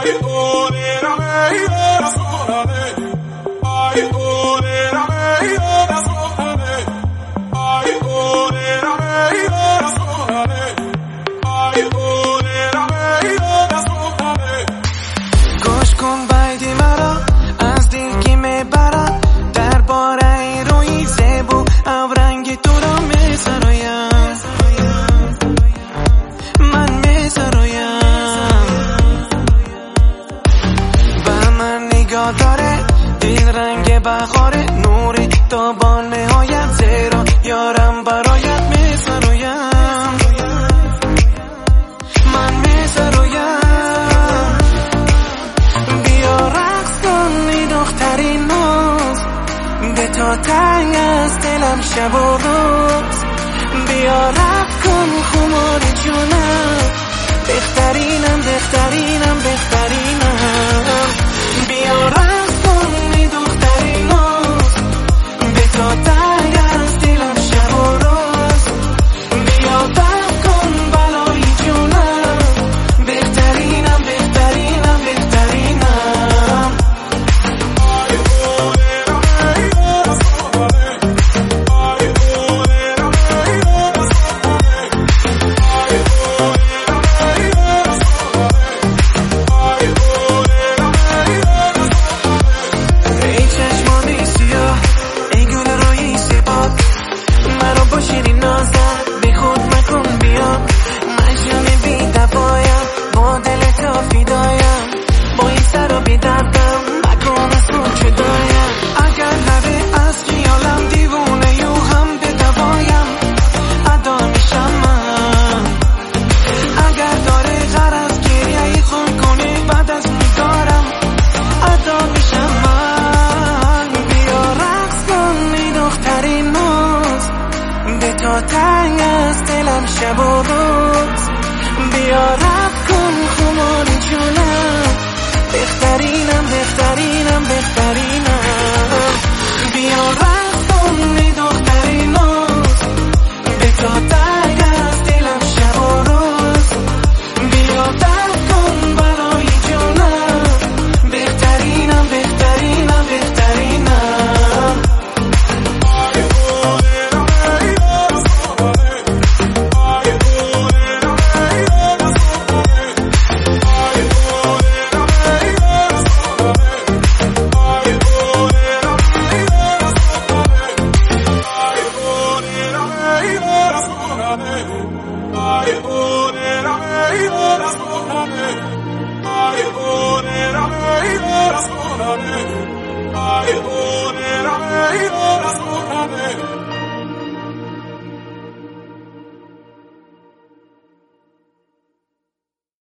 گوش کن بیدی مرا از دل که میبرم در باره روی زیبو او رنگ تو را میسرایم من میسرایم به من نگاه داره دل رنگ بخاره نوری تا با نهایت زیرا یارم برایت میسرایم من میسرایم به تا تنگ از دلم شب و روز بیا رفت کن خمار جونم بهترینم بهترینم بهترینم بیا رفت کن ای دختری ناز به تا تنگ از دلم شب و روز بیا رفت کن بلای جونم بهترینم بهترینم بهترینم تا تنگ از دلم شب و روز بیا رفت کن خمار جونم بهترینم بهترینم بهترینم بیا رفت کن ای دختری ناز به تا تنگ از دلم شب و روز بیا رفت کن برای جونم بهترینم بهترینم بهترینم I